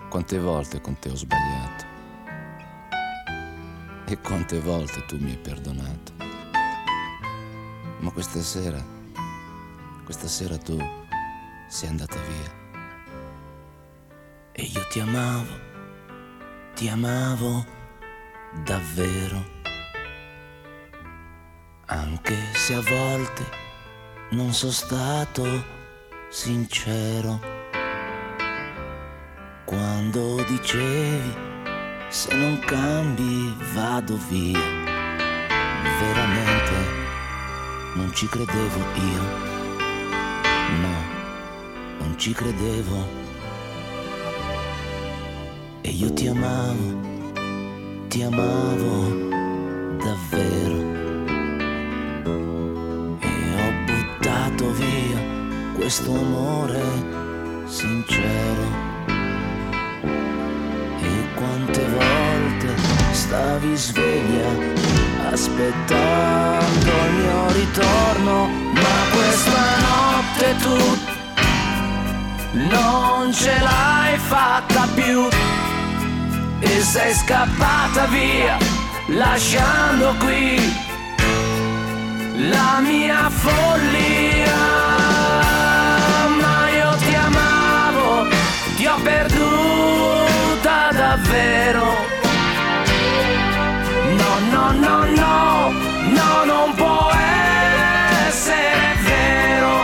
Quante volte con te ho sbagliato e quante volte tu mi hai perdonato. Ma questa sera tu sei andata via. E io ti amavo davvero, anche se a volte non sono stato sincero. Quando dicevi se non cambi vado via, veramente non ci credevo io, no, non ci credevo. E io ti amavo davvero, e ho buttato via questo amore sincero. Quante volte stavi sveglia aspettando il mio ritorno, ma questa notte tu non ce l'hai fatta più e sei scappata via lasciando qui la mia follia. Ma io ti amavo, ti ho perduta davvero. No, no, no, no, no, non può essere vero.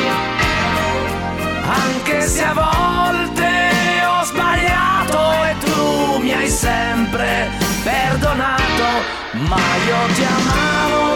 Anche se a volte ho sbagliato e tu mi hai sempre perdonato, ma io ti amavo